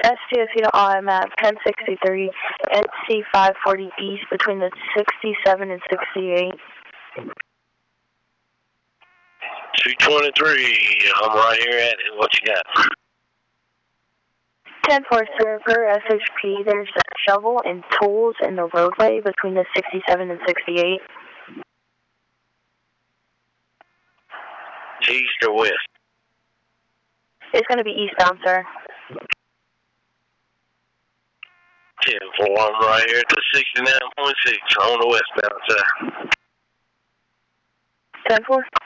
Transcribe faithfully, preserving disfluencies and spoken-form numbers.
S T S, you know, I'm at ten sixty-three, N C five forty east between the sixty-seven and sixty-eight. two twenty-three, I'm right here at it. What you got? ten four server, S H P, there's a shovel and tools in the roadway between the sixty-seven and sixty-eight. East or west? It's going to be eastbound, sir. ten four, I'm right here at the sixty-nine point six on the westbound side. ten four?